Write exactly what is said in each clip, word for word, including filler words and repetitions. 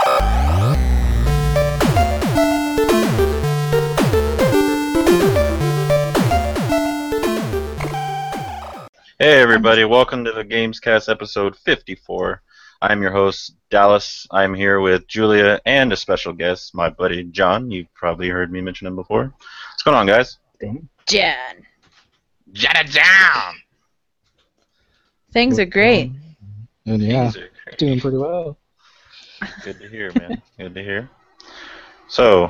Hey everybody, welcome to the Gamescast episode fifty-four. I'm your host, Dallas. I'm here with Julia and a special guest, my buddy John. You've probably heard me mention him before. What's going on, guys? John. John John! Things are great. And yeah, Things are great. doing pretty well. Good to hear, man. Good to hear. So,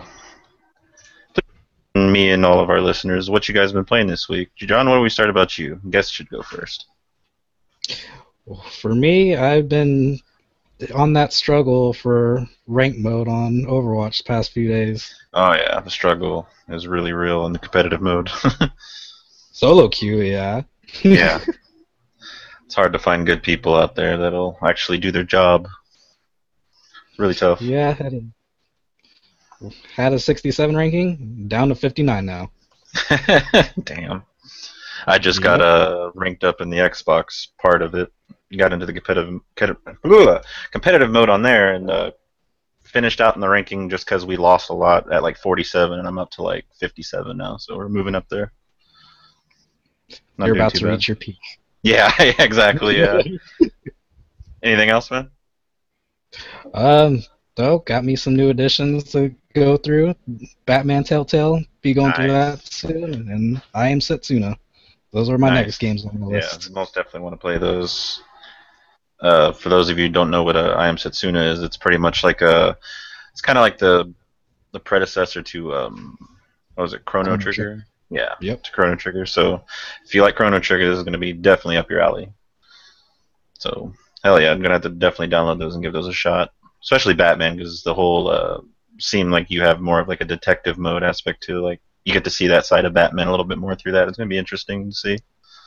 me and all of our listeners, what you guys been playing this week? John, why don't we start about you? Guest should go first. Well, for me, I've been on that struggle for rank mode on Overwatch the past few days. Oh yeah, the struggle is really real in the competitive mode. Solo queue, yeah. Yeah. It's hard to find good people out there that'll actually do their job. It's really tough. Yeah, had a, had a sixty-seven ranking, down to fifty-nine now. Damn. I just Yep. got uh, ranked up in the Xbox part of it. Got into the competitive competitive, competitive mode on there and uh, finished out in the ranking just because we lost a lot at like forty-seven, and I'm up to like fifty-seven now, so we're moving up there. Not You're doing about too to bad. reach your peak. Yeah, exactly, yeah. Anything else, man? Um, though, got me some new additions to go through. Batman Telltale, be going through Nice. that soon, and I Am Setsuna. Those are my Nice. next games on the Yeah, list. most definitely want to play those. Uh, for those of you who don't know what a I Am Setsuna is, it's pretty much like a, it's kind of like the, the predecessor to um, what was it, Chrono, Chrono Trigger? Trigger. Yeah, Yep. to Chrono Trigger. So if you like Chrono Trigger, this is going to be definitely up your alley. So hell yeah, I'm gonna have to definitely download those and give those a shot, especially Batman, because the whole uh, seem like you have more of like a detective mode aspect to like you get to see that side of Batman a little bit more through that. It's gonna be interesting to see.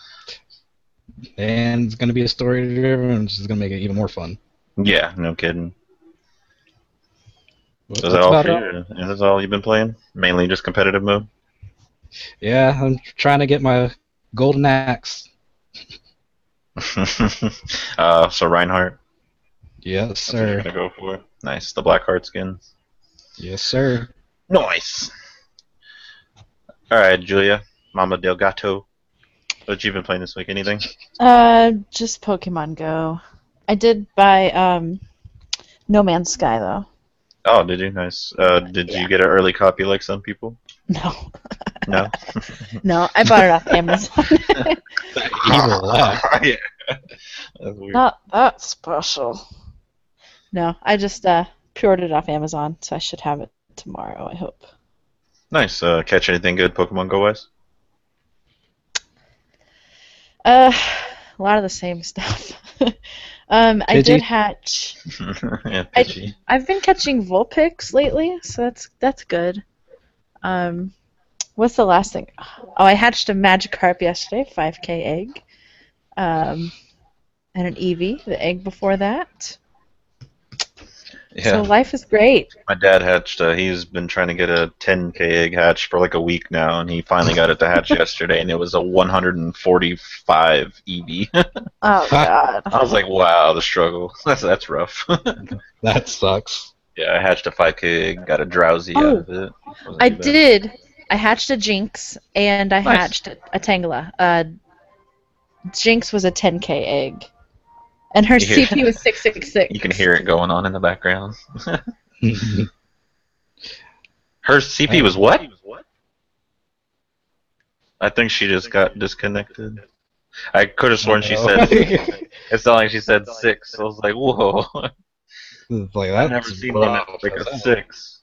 And it's going to be a story driven, which is going to make it even more fun. Yeah, no kidding. That's So is that all about for it. you? Is that all you've been playing? Mainly just competitive mode? Yeah, I'm trying to get my golden axe. uh, so Reinhardt, Yes, that's what you're sir. gonna go for. Nice, the black heart skin. Yes, sir. Nice. All right, Julia, Mama Del Gato. What you been playing this week? Anything? Uh, just Pokemon Go. I did buy um, No Man's Sky though. Oh, did you? Nice. Uh, did Yeah. you get an early copy like some people? No, No. no, I bought it off Amazon. Evil laugh. Yeah. That's weird. Not that special. No, I just uh pre-ordered it off Amazon, so I should have it tomorrow. I hope. Nice. Uh, catch anything good Pokemon Go wise? Uh, a lot of the same stuff. um, I Pidgey? did hatch. Yeah, I- Pidgey. I've been catching Vulpix lately, so that's that's good. Um, what's the last thing? Oh, I hatched a Magikarp yesterday, five K egg. Um, and an Eevee, the egg before that. Yeah. So life is great. My dad hatched. Uh, he's been trying to get a ten K egg hatched for like a week now, and he finally got it to hatch yesterday, and it was a one hundred forty-five E V. Oh God. I was like, wow, the struggle. That's that's rough. That sucks. Yeah, I hatched a five K egg, got a drowsy Oh, out of it. Wasn't I too bad. did. I hatched a Jinx and I Nice. hatched a, a Tangela. Uh, Jinx was a ten K egg, and her You hear- C P was six six six. You can hear it going on in the background. Her C P was what? I think she just got disconnected. I could have sworn she said. It sounded like she said six. I was like, whoa. It's like, I've that's never seen one rough. at like a six.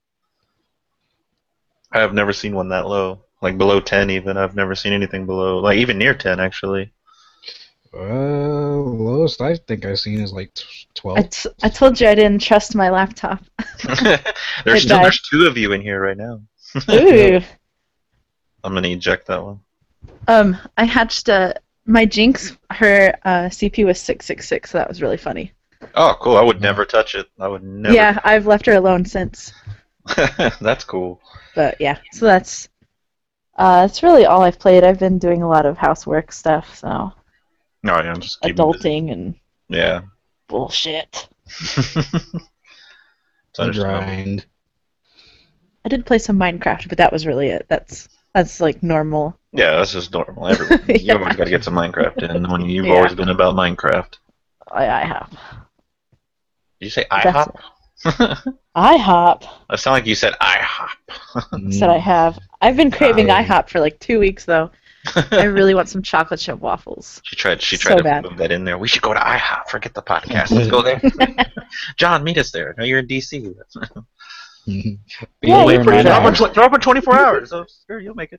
I have never seen one that low. Like below ten even. I've never seen anything below, like even near ten actually. Uh, lowest I think I've seen is like twelve. I, t- I told you I didn't trust my laptop. there's It still died. there's two of you in here right now. Ooh. I'm gonna eject that one. Um, I hatched a my Jinx. Her uh, C P was six six six, so that was really funny. Oh, cool. I would never touch it. I would never. Yeah, I've left her alone since. That's cool. But yeah, so that's uh, that's really all I've played. I've been doing a lot of housework stuff, so No, yeah, I'm just keeping busy. adulting and Yeah. bullshit. It's A understandable. grind. I did play some Minecraft, but that was really it. That's that's like normal. Yeah, that's just normal. Everyone, you Yeah. always got to get some Minecraft in. When you've Yeah. always been about Minecraft. I, I have. Did you say That's IHOP? IHOP. That sounded like you said IHOP. Said I have. I've been craving Oh. IHOP for like two weeks though. I really want some chocolate chip waffles. She tried. She So tried to bad. move that in there. We should go to IHOP. Forget the podcast. Let's go there. John, meet us there. No, you're in D C. Be Yeah, there you in put nine it They're on. hours. open, they're open twenty-four hours. So sure, you'll make it.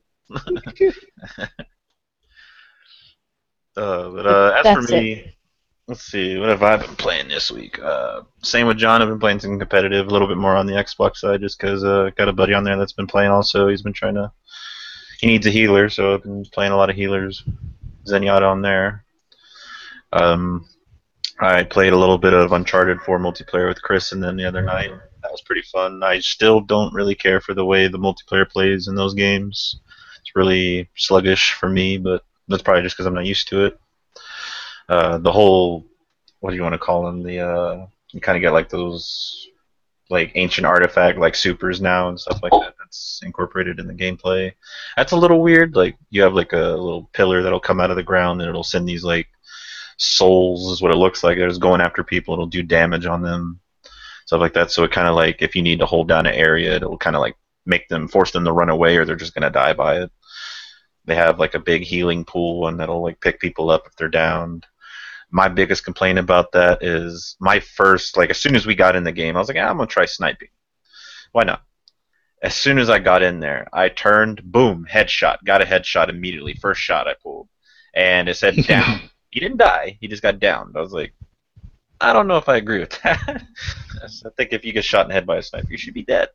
uh, but uh, as That's for me, let's see. What have I been playing this week? Uh, same with John. I've been playing some competitive, a little bit more on the Xbox side, just because uh, got a buddy on there that's been playing. Also, he's been trying to. He needs a healer, so I've been playing a lot of healers. Zenyatta on there. Um, I played a little bit of Uncharted four multiplayer with Chris, and then the other night that was pretty fun. I still don't really care for the way the multiplayer plays in those games. It's really sluggish for me, but that's probably just because I'm not used to it. Uh, the whole, what do you want to call them? The uh, you kind of get like those like ancient artifact like supers now and stuff like that. That's incorporated in the gameplay. That's a little weird. Like you have like a little pillar that'll come out of the ground and it'll send these like souls is what it looks like. It's going after people. It'll do damage on them, stuff like that. So it kind of like if you need to hold down an area, it'll kind of like make them force them to run away, or they're just gonna die by it. They have like a big healing pool, and that'll like pick people up if they're downed. My biggest complaint about that is my first like as soon as we got in the game, I was like, ah, I'm gonna try sniping. Why not? As soon as I got in there, I turned, boom, headshot. Got a headshot immediately. First shot I pulled, and it said down. He didn't die. He just got downed. I was like, I don't know if I agree with that. I think if you get shot in the head by a sniper, you should be dead.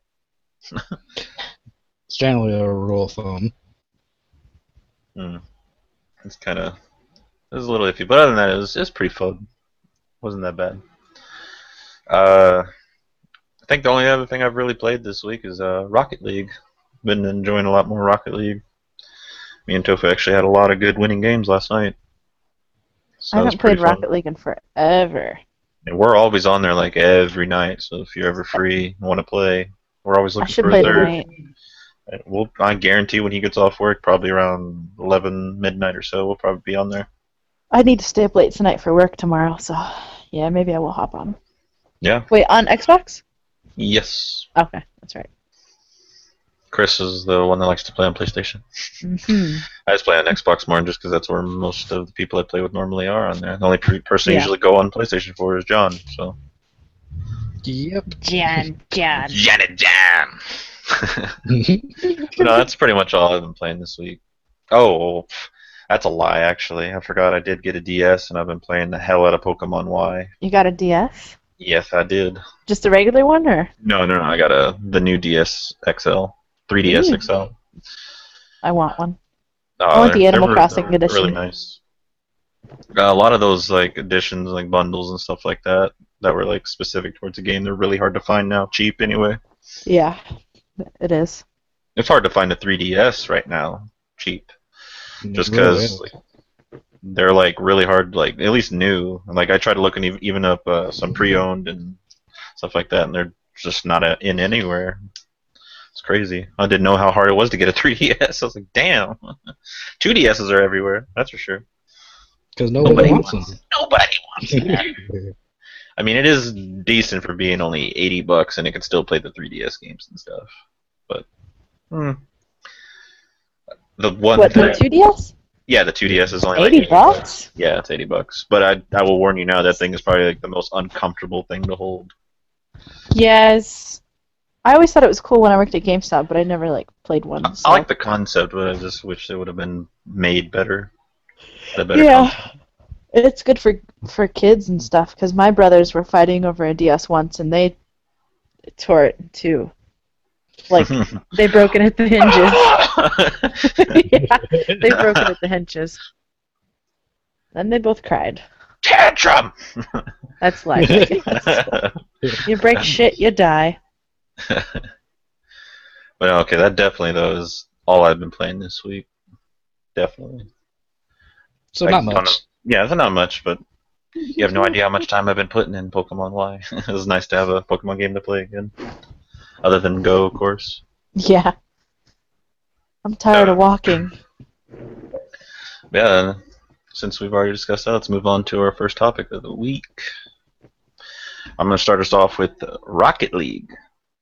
It's generally a rule of thumb. Hmm. It's kind of it was a little iffy, but other than that, it was it was pretty fun. Wasn't that bad. Uh, I think the only other thing I've really played this week is uh, Rocket League. Been enjoying a lot more Rocket League. Me and Tofu actually had a lot of good winning games last night. So I it was haven't played pretty fun. Rocket League in forever. And we're always on there like every night. So if you're ever free and want to play, we're always I looking should for play a third. tonight. And We'll, I guarantee when he gets off work, probably around eleven midnight or so, we'll probably be on there. I need to stay up late tonight for work tomorrow, so yeah, maybe I will hop on. Yeah. Wait, on Xbox? Yes. Okay, that's right. Chris is the one that likes to play on PlayStation. hmm I just play on Xbox more just because that's where most of the people I play with normally are on there. The only pre- person I Yeah. usually go on PlayStation for is John. So. Yep. Jan, Jan. Janet Jam! No, that's pretty much all I've been playing this week. Oh, that's a lie, actually. I forgot I did get a D S, and I've been playing the hell out of Pokemon Y. You got a D S? Yes, I did. Just a regular one, or? No, no, no. I got a the new D S X L, three D S Ooh. X L. I want one. Oh, I want the they're- Animal they're- Crossing they're edition. Really nice. Uh, a lot of those like editions, like bundles and stuff like that, that were like specific towards the game. They're really hard to find now, cheap anyway. Yeah, it is. It's hard to find a three D S right now, cheap, just Really because is. like, they're like really hard, like at least new. And, like I tried looking ev- even up uh, some pre-owned and stuff like that, and they're just not uh in anywhere. It's crazy. I didn't know how hard it was to get a three D S. I was like, damn, two D S's are everywhere. That's for sure. Because nobody, Nobody wants wants them. Nobody wants it. I mean, it is decent for being only eighty bucks, and it can still play the three D S games and stuff. But hmm. the one, What, the that- two D S? yeah, the two D S is only like eighty bucks? Yeah, it's eighty bucks. But I, I will warn you now, that thing is probably like the most uncomfortable thing to hold. Yes. I always thought it was cool when I worked at GameStop, but I never like played one. I, So. I like the concept, but I just wish it would have been made better. Had a better Yeah. concept. It's good for for kids and stuff because my brothers were fighting over a D S once and they tore it in two. Like they broke it at the hinges. Yeah, they broke it at the hinges. Then they both cried. Tantrum. That's life. I guess. You break shit, you die. But okay, that definitely though is all I've been playing this week. Definitely. So I not don't much. know. Yeah, it's not much, but You have no idea how much time I've been putting in Pokemon Y. It was nice to have a Pokemon game to play again. Other than Go, of course. Yeah. I'm tired of walking. Yeah, since we've already discussed that, let's move on to our first topic of the week. I'm going to start us off with Rocket League.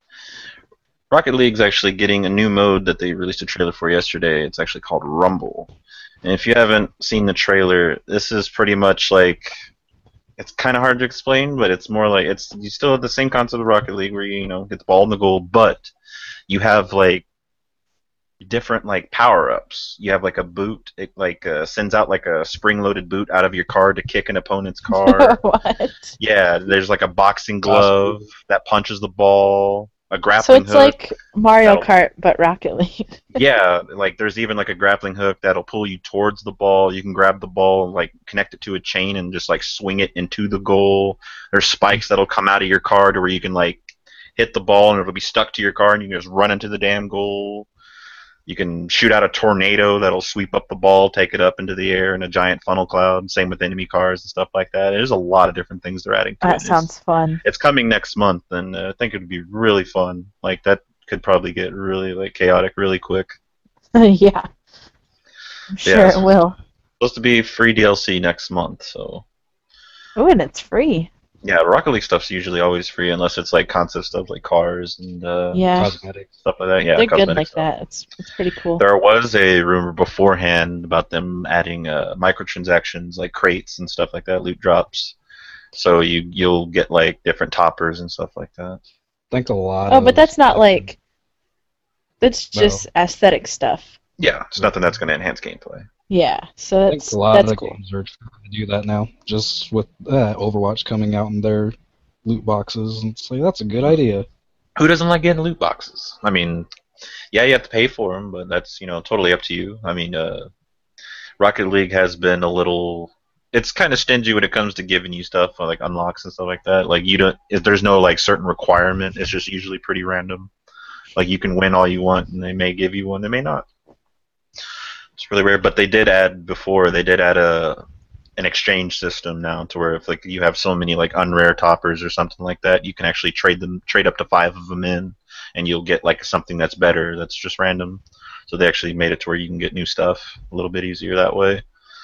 Rocket League's actually getting a new mode that they released a trailer for yesterday. It's actually called Rumble. And if you haven't seen the trailer, this is pretty much like, it's kind of hard to explain, but it's more like, it's you still have the same concept of Rocket League where you, you know, get the ball in the goal, but you have like different like power-ups. You have like a boot, it like uh, sends out like a spring-loaded boot out of your car to kick an opponent's car. What? Yeah, there's like a boxing glove that punches the ball. A So grappling it's hook. like Mario that'll- Kart, but Rocket League. Yeah, like there's even like a grappling hook that'll pull you towards the ball. You can grab the ball and like connect it to a chain and just like swing it into the goal. There's spikes that'll come out of your car to where you can like hit the ball and it'll be stuck to your car and you can just run into the damn goal. You can shoot out a tornado that'll sweep up the ball, take it up into the air in a giant funnel cloud. Same with enemy cars and stuff like that. There's a lot of different things they're adding to it. That It's- sounds fun. It's coming next month, and uh, I think it would be really fun. Like that could probably get really like chaotic really quick. Yeah. I'm sure Yeah. it will. Supposed to be free D L C next month, so Oh, and it's free. yeah. Rocket League stuff's usually always free unless it's like concept stuff like cars and uh, Yeah. Cosmetics. stuff like that. Yeah, They're good cosmetic like stuff. that. It's it's pretty cool. There was a rumor beforehand about them adding uh, microtransactions like crates and stuff like that, loot drops. So you you'll get like different toppers and stuff like that. I think a lot. Oh, but of that's not stuff- like. That's No. just aesthetic stuff. Yeah, it's nothing that's going to enhance gameplay. Yeah, so I think that's a lot that's of the cool. games are trying to do that now, just with uh, Overwatch coming out in their loot boxes, and it's like that's a good idea. Who doesn't like getting loot boxes? I mean, yeah, you have to pay for them, but that's you know totally up to you. I mean, uh, Rocket League has been a little. It's kind of stingy when it comes to giving you stuff like unlocks and stuff like that. Like you don't, if there's no like certain requirement. It's just usually pretty random. Like you can win all you want, and they may give you one, they may not. It's really rare, but they did add before. They did add a an exchange system now, to where if like you have so many like unrare toppers or something like that, you can actually trade them, trade up to five of them in, and you'll get like something that's better. That's just random. So they actually made it to where you can get new stuff a little bit easier that way.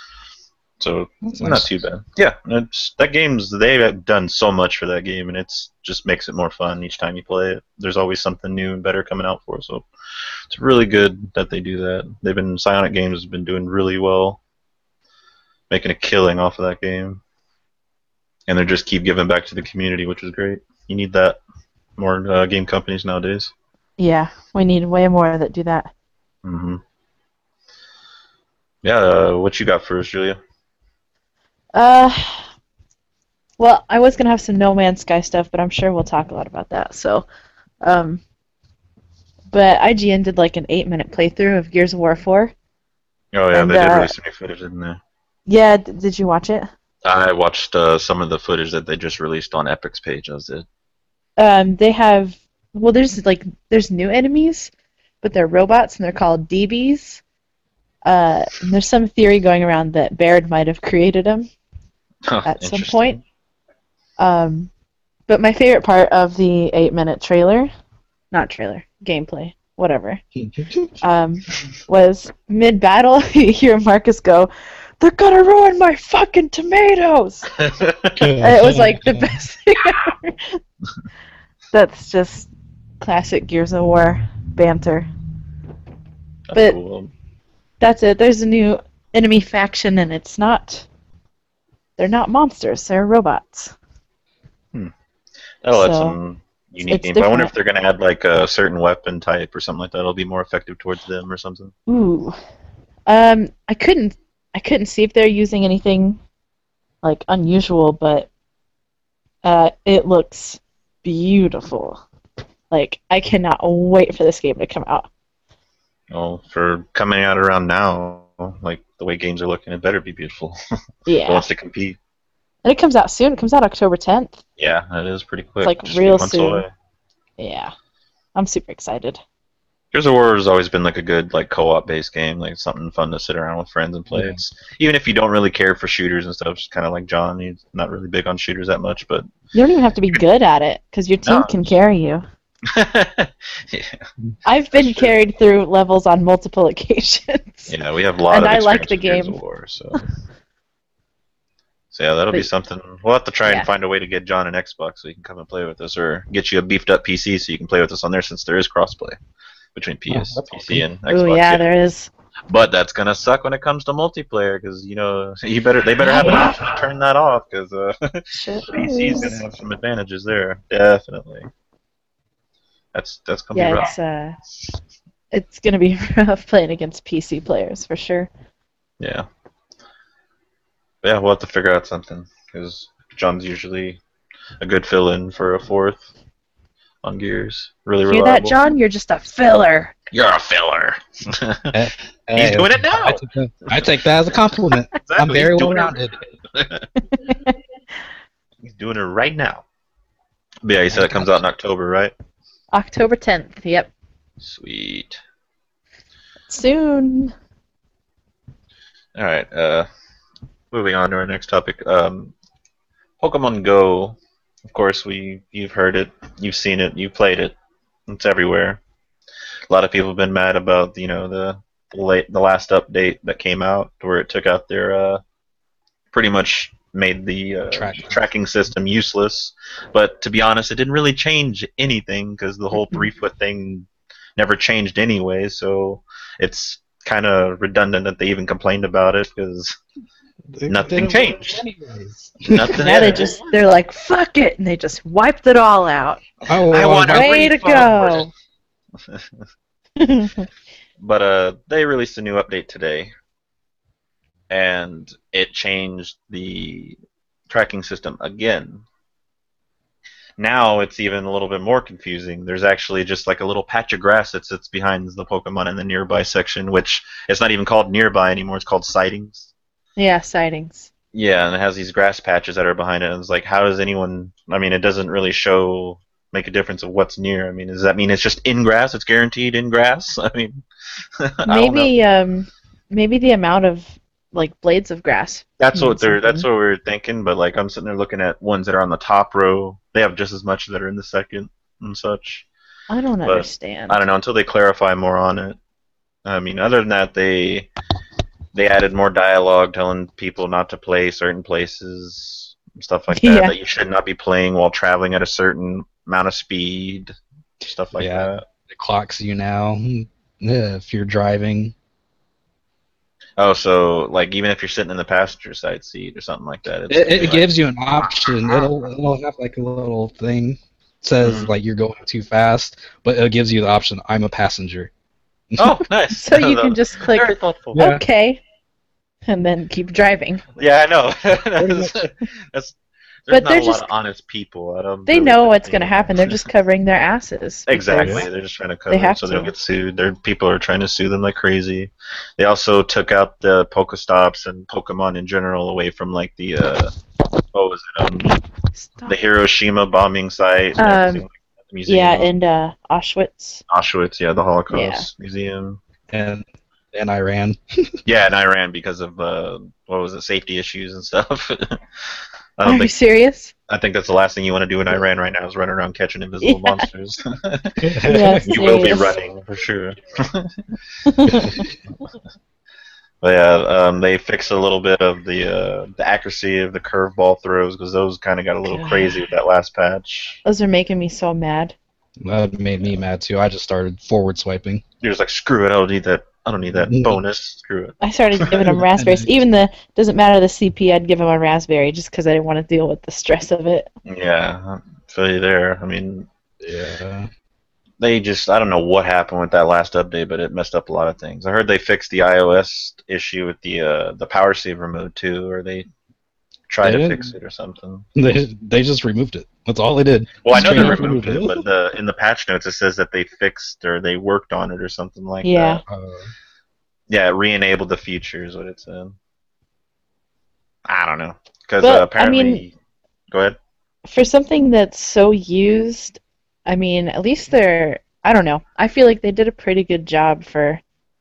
So That's not nice. too bad. Yeah, it's, that game's they've done so much for that game, and it's just makes it more fun each time you play it. There's always something new and better coming out for it, so it's really good that they do that. They've been Psionic Games has been doing really well, making a killing off of that game, and they just keep giving back to the community, which is great. You need that more uh, game companies nowadays. Yeah, we need way more that do that. hmm Yeah, uh, what you got for us, Julia? Uh, well, I was gonna have some No Man's Sky stuff, but I'm sure we'll talk a lot about that. So, um, but I G N did like an eight-minute playthrough of Gears of War four. Oh yeah, And, they did uh, release some new footage, didn't they? Yeah, d- did you watch it? I watched uh, some of the footage that they just released on Epic's page. That was it. Um, they have well, there's like there's new enemies, but they're robots and they're called D Bs. Uh, and there's some theory going around that Baird might have created them at some Interesting. point. Um, but my favorite part of the eight-minute trailer, not trailer, gameplay, whatever, um, was mid-battle. You hear Marcus go, "They're gonna ruin my fucking tomatoes!" And it was like the best thing ever. That's just classic Gears of War banter. That's but- cool. That's it. There's a new enemy faction, and it's not. They're not monsters. They're robots. That'll add so, some unique it's game. But I wonder if different. they're gonna add like a certain weapon type or something like that. It'll be more effective towards them or something. Ooh. Um, I couldn't. I couldn't see if they're using anything like unusual, but uh, it looks beautiful. Like I cannot wait for this game to come out. Well, for coming out around now, like the way games are looking, it better be beautiful. Who Yeah, wants to compete? and it comes out soon. It comes out October tenth. Yeah, that is pretty quick. like Just a few real months soon. away. Yeah, I'm super excited. Gears of War has always been like a good like co-op based game, like something fun to sit around with friends and play. Yeah. It's even if you don't really care for shooters and stuff, just kind of like John, he's not really big on shooters that much, but You don't even have to be good at it, because your team No. can carry you. yeah, I've been That's true. carried through levels on multiple occasions. yeah, we have a lot And of I like experience the with Gears game. of War, so. So yeah, that'll be But- something. We'll have to try Yeah. and find a way to get John an Xbox so he can come and play with us, or get you a beefed up P C so you can play with us on there, since there is crossplay between P S, Oh, that's P C, awesome. and Xbox. Oh yeah, there is. But that's gonna suck when it comes to multiplayer, because you know you better they better have an option to turn that off, because uh, Shit P C's gonna have some advantages there, definitely. That's that's gonna Yeah, be rough. it's uh, it's gonna be rough playing against P C players for sure. Yeah. But yeah, we'll have to figure out something, because John's usually a good fill-in for a fourth on Gears. Really Hear reliable. that, John? You're just a filler. You're a filler. Hey, He's doing it now. I take, that, I take that as a compliment. I'm Exactly, very he's well doing it. rounded. He's doing it right now. But yeah, he said it comes out in October, right? October tenth. Yep. Sweet. Soon. All right. Uh, moving on to our next topic. Um, Pokemon Go. Of course, we you've heard it, you've seen it, you've played it. It's everywhere. A lot of people have been mad about you know the the, late, the last update that came out, where it took out their uh, pretty much made the uh, Tracking. tracking system useless. But to be honest, it didn't really change anything, because the whole three foot thing never changed anyway. So it's kind of redundant that they even complained about it, because They Nothing didn't changed. work anyways. nothing. Now they just they're like, fuck it, and they just wiped it all out. I, I want want a Way to refund. go. But uh, they released a new update today, and it changed the tracking system again. Now it's even a little bit more confusing. There's actually just like a little patch of grass that sits behind the Pokemon in the nearby section, which it's not even called nearby anymore. It's called sightings. Yeah, sightings. Yeah, and it has these grass patches that are behind it. And it's like, how does anyone? I mean, it doesn't really show make a difference of what's near. I mean, does that mean it's just in grass? It's guaranteed in grass. I mean, I don't know. Maybe um maybe the amount of like blades of grass. That's what means they're. That's something. what we were thinking. But like, I'm sitting there looking at ones that are on the top row. They have just as much that are in the second and such. I don't But, understand. I don't know until they clarify more on it. I mean, other than that, they they added more dialogue telling people not to play certain places, stuff like that. Yeah. That you should not be playing while traveling at a certain amount of speed, stuff like Yeah. that. It clocks you now. Yeah, if you're driving. Oh, so like even if you're sitting in the passenger side seat or something like that, it's It, it like- gives you an option. It'll, it'll have like a little thing. Says Mhm. like you're going too fast, but it gives you the option. I'm a passenger. Oh, nice. So you can just click Very thoughtful. Yeah. okay, and then keep driving. Yeah, I know. that's, that's, there's But not they're a just- lot of honest people. I don't They really know think what's they- going to happen. They're just covering their asses. because- Exactly. They're just trying to cover They it have so they don't to. get sued. Their people are trying to sue them like crazy. They also took out the Pokestops and Pokemon in general away from like the uh, what was it? Um, Stop. the Hiroshima bombing site. And Um, everything like that. The museum. Yeah, and uh, Auschwitz. Auschwitz. Yeah, the Holocaust Yeah. Museum. And and I ran. Yeah, in Iran because of uh, what was it? Safety issues and stuff. I Are don't you think. serious? I think that's the last thing you want to do in Iran right now is run around catching invisible Yeah. monsters. Yeah, You will be serious. running for sure. But yeah, um, they fixed a little bit of the uh, the accuracy of the curveball throws because those kind of got a little God. crazy with that last patch. Those are making me so mad. That made me mad too. I just started forward swiping. You're just like, screw it, I don't need that. I don't need that Mhm. bonus. Screw it. I started giving them raspberries. Even the doesn't matter the C P, I'd give them a raspberry just because I didn't want to deal with the stress of it. Yeah, I feel you there. I mean, Yeah. they just I don't know what happened with that last update, but it messed up a lot of things. I heard they fixed the iOS issue with the uh, the power saver mode too, or they tried They to did? fix it or something. They they just removed it. That's all they did. Well, I know Straight they up removed it, removed but the in the patch notes it says that they fixed or they worked on it or something like Yeah. that. Uh, Yeah, it re-enabled the feature is what it said. I don't know because But, uh, I apparently. mean- Go ahead. For something that's so used, I mean, at least their I don't know. I feel like they did a pretty good job for.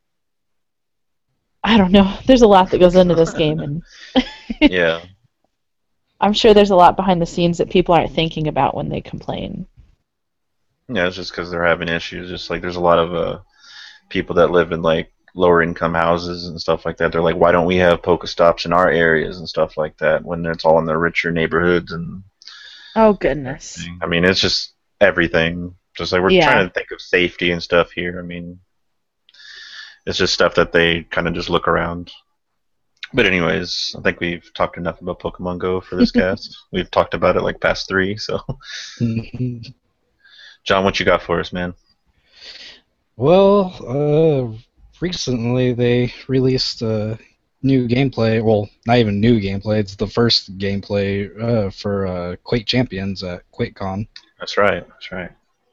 I don't know. There's a lot that goes into this game, and Yeah. I'm sure there's a lot behind the scenes that people aren't thinking about when they complain. Yeah, it's just because they're having issues. Just like there's a lot of uh, people that live in like lower income houses and stuff like that. They're like, why don't we have Pokestops in our areas and stuff like that when it's all in the richer neighborhoods and Oh goodness. everything. I mean, it's just everything. Just like we're Yeah. trying to think of safety and stuff here. I mean, it's just stuff that they kind of just look around. But anyways, I think we've talked enough about Pokemon Go for this cast. We've talked about it like past three. So, John, what you got for us, man? Well, uh, recently they released uh, new gameplay. Well, not even new gameplay. It's the first gameplay uh, for uh, Quake Champions at QuakeCon. That's right. That's right.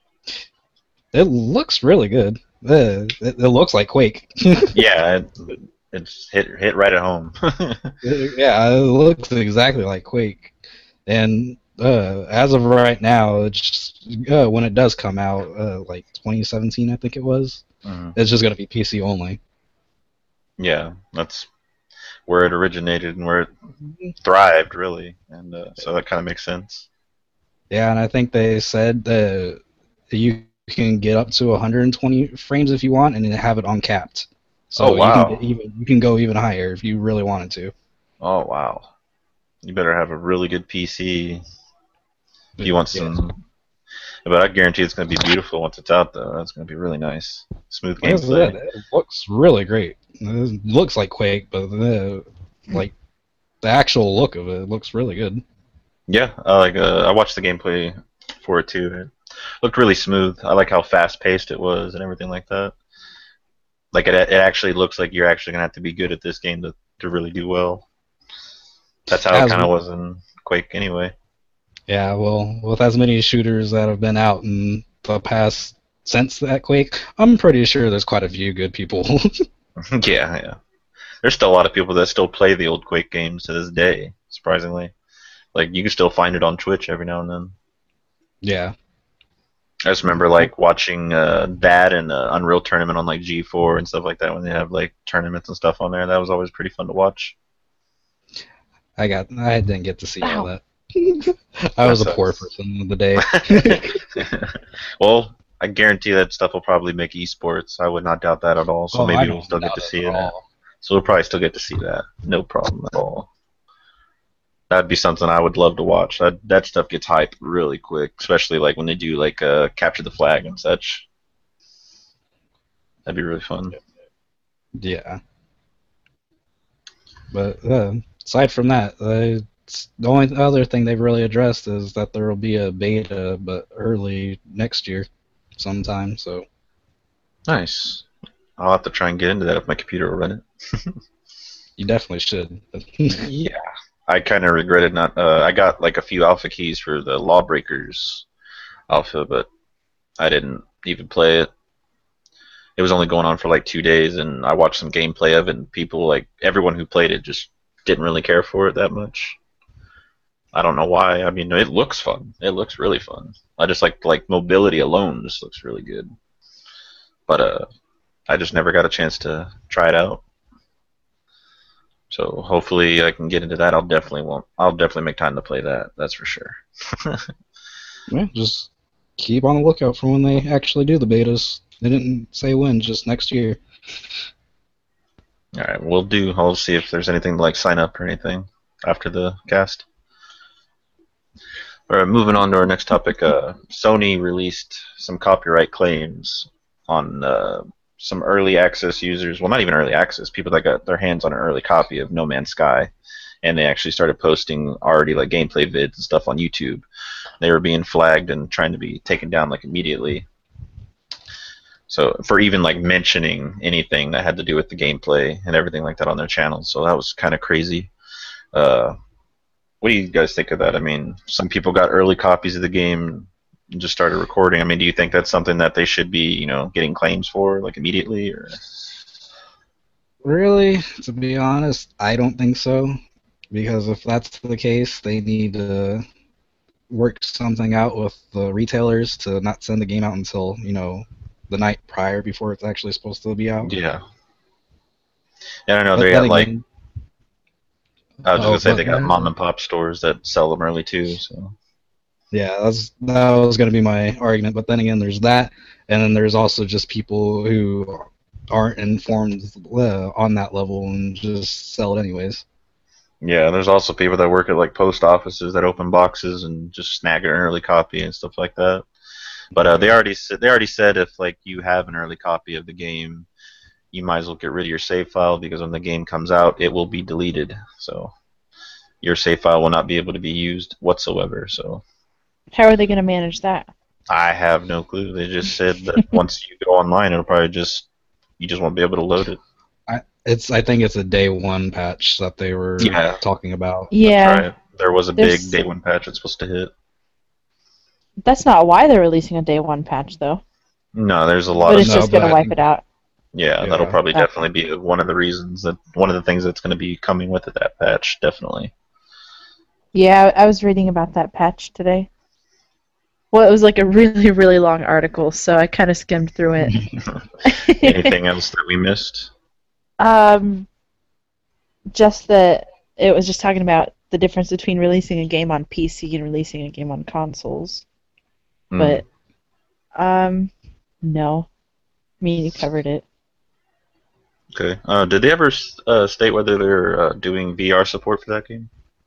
It looks really good. Uh, it, it looks like Quake. Yeah, it, it's hit hit right at home. Yeah, it looks exactly like Quake. And uh, as of right now, it's just, uh, when it does come out, uh, like twenty seventeen, I think it was, Mhm. it's just going to be P C only. Yeah, that's where it originated and where it thrived, really, and uh, so that kind of makes sense. Yeah, and I think they said that you can get up to one hundred twenty frames if you want, and then have it uncapped. So Oh, wow. you can get even you can go even higher if you really wanted to. Oh wow, you better have a really good P C if you want Yeah. some. But I guarantee it's going to be beautiful once it's out, though. That's going to be really nice, smooth Like I said, gameplay. it looks really great. It looks like Quake, but the, like the actual look of it looks really good. Yeah, I like. Uh, I watched the gameplay for it too. It looked really smooth. I like how fast paced it was and everything like that. Like it, it actually looks like you're actually gonna have to be good at this game to, to really do well. That's how it As kind of we- was in Quake, anyway. Yeah, well, with as many shooters that have been out in the past since that Quake, I'm pretty sure there's quite a few good people. Yeah, yeah. There's still a lot of people that still play the old Quake games to this day. Surprisingly, like you can still find it on Twitch every now and then. Yeah. I just remember like watching uh, that and uh, Unreal Tournament on like G four and stuff like that when they have like tournaments and stuff on there. That was always pretty fun to watch. I got I didn't get to see all Ow. that. I was That a poor sucks. person of the day. Well, I guarantee that stuff will probably make esports. I would not doubt that at all. So Oh, I maybe don't we'll still get doubt to it see at that. all. So we'll probably still get to see that. No problem at all. That'd be something I would love to watch. That that stuff gets hype really quick, especially like when they do like uh, capture the flag and such. That'd be really fun. Yeah. But uh, aside from that, uh, it's- the only other thing they've really addressed is that there will be a beta, but early next year, sometime. So Nice. I'll have to try and get into that if my computer will run it. you definitely should. Yeah. I kind of regretted not. Uh, I got like a few alpha keys for the Lawbreakers alpha, but I didn't even play it. It was only going on for like two days, and I watched some gameplay of it, and people, like everyone who played it, just didn't really care for it that much. I don't know why. I mean, it looks fun. It looks really fun. I just like like mobility alone just looks really good. But uh, I just never got a chance to try it out. So hopefully I can get into that. I'll definitely want. I'll definitely make time to play that. That's for sure. Yeah, just keep on the lookout for when they actually do the betas. They didn't say when, just next year. All right, we'll do. I'll see if there's anything to like sign up or anything after the cast. All right, moving on to our next topic. Uh, Sony released some copyright claims on uh, some early access users. Well, not even early access. People that got their hands on an early copy of No Man's Sky, and they actually started posting already like gameplay vids and stuff on YouTube. They were being flagged and trying to be taken down like immediately. So for even like mentioning anything that had to do with the gameplay and everything like that on their channel, so that was kind of crazy. Uh, what do you guys think of that? I mean, some people got early copies of the game and just started recording. I mean, do you think that's something that they should be, you know, getting claims for like immediately? Or Really, to be honest, I don't think so. Because if that's the case, they need to work something out with the retailers to not send the game out until, you know, the night prior before it's actually supposed to be out. Yeah. Yeah, I don't know. But They then got like again, I was just oh, gonna say but they got then- mom and pop stores that sell them early too. So yeah, that's that was going to be my argument. But then again, there's that, and then there's also just people who aren't informed uh, on that level and just sell it anyways. yeah, there's also people that work at like post offices that open boxes and just snag an early copy and stuff like that. But uh, they already said they already said if like you have an early copy of the game, you might as well get rid of your save file because when the game comes out, it will be deleted. So your save file will not be able to be used whatsoever. So How are they going to manage that? I have no clue. They just said that once you go online, it'll probably just you just won't be able to load it. It's I think it's a day one patch that they were Yeah. talking about. Yeah, That's right. There was a There's- big day one patch it's supposed to hit. that's not why they're releasing a day one patch, though. No, there's a lot But of it's no, just going to but- wipe it out. yeah, Yeah. that'll probably Uh, definitely be one of the reasons that one of the things that's going to be coming with it, that patch, definitely. Yeah, I was reading about that patch today. Well, it was like a really, really long article, so I kind of skimmed through it. Anything else that we missed? Um, just that it was just talking about the difference between releasing a game on P C and releasing a game on consoles. Hmm. But, um, no. I mean, you covered it. Okay. Uh, did they ever uh, state whether they're uh, doing V R support for that game?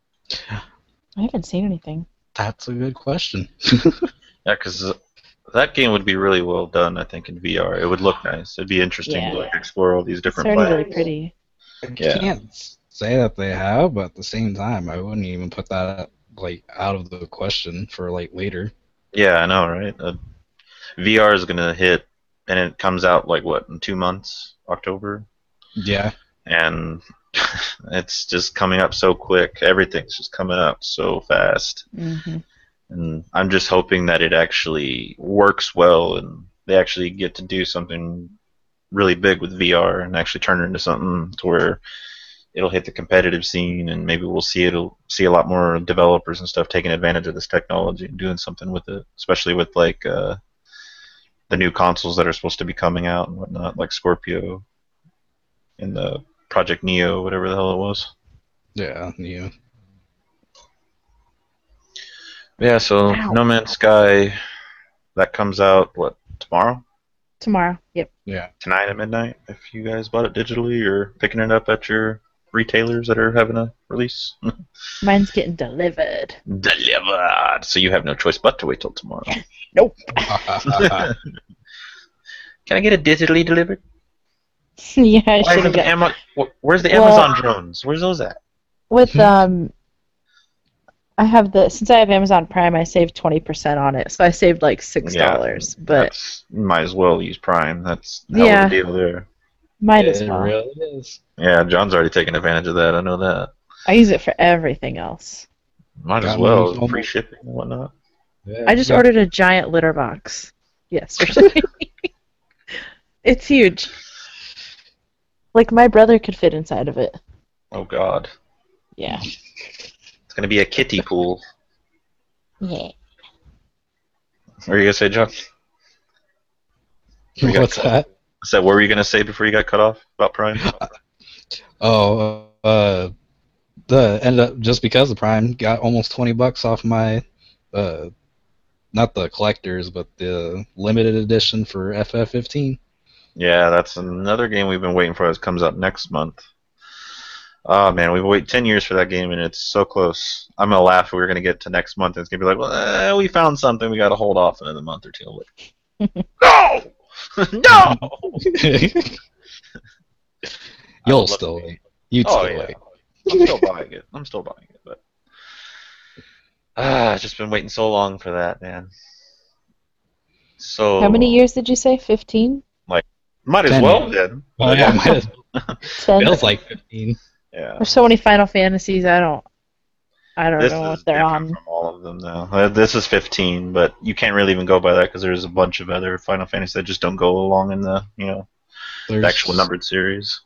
I haven't seen anything. That's a good question. Yeah, because that game would be really well done, I think, in V R. It would look nice. It'd be interesting Yeah. to like explore all these It's different already really planets. pretty. I Yeah. can't say that they have, but at the same time, I wouldn't even put that like out of the question for like later. Yeah, I know, right? Uh, V R is gonna hit, and it comes out like what in two months, October, Yeah. and it's just coming up so quick. Everything's just coming out so fast, hmm and I'm just hoping that it actually works well, and they actually get to do something really big with V R and actually turn it into something to where it'll hit the competitive scene, and maybe we'll see it'll see a lot more developers and stuff taking advantage of this technology and doing something with it, especially with like uh, the new consoles that are supposed to be coming out and whatnot, like Scorpio and the Project Neo, whatever the hell it was. Yeah. Yeah. Yeah, so Ow. No Man's Sky, that comes out what tomorrow, Tomorrow. Yep. Yeah. tonight at midnight. If you guys bought it digitally or picking it up at your retailers that are having a release. Mine's getting delivered. Delivered. So you have no choice but to wait till tomorrow. Nope. Can I get it digitally delivered? yeah, I Why should isn't have the got Ama- wh- Where's the Well- Amazon drones? Where's those at? with um. I have the since I have Amazon Prime, I saved twenty percent on it, so I saved like six dollars. But That's, you might as well use Prime. That's hell Yeah. of a deal there. might as It well. really is. Yeah, John's already taken advantage of that. I know that. I use it for everything else. Might as Got well. me almost- Free shipping and whatnot. Yeah. I just Yeah. ordered a giant litter box yesterday. It's huge. Like my brother could fit inside of it. Oh God, Yeah. it's gonna be a kiddie pool. Yeah. What were you gonna say, John? We got What's cut. that? So what were you gonna say before you got cut off about Prime? Oh, uh, the ended up just because of Prime got almost twenty bucks off my, uh, not the collectors, but the limited edition for F F fifteen. Yeah, that's another game we've been waiting for that comes out next month. Oh man, we've waited ten years for that game and it's so close. I'm gonna laugh if we're gonna get to next month and it's gonna be like, well, eh, we found something, we gotta hold off another month or two. Like, no! No! You'll love still it. wait. You'd Oh, still yeah. wait. I'm still buying it. I'm still buying it, but ah, I've just been waiting so long for that, man. So How many years did you say? Fifteen? Might as ten well years. then. Oh yeah, might as well. Ten? Feels like fifteen. Yeah. There's so many Final Fantasies. I don't. I don't This know is what they're different on. from all of them now. Uh, This is fifteen, but you can't really even go by that because there's a bunch of other Final Fantasy that just don't go along in the you know There's, the actual numbered series.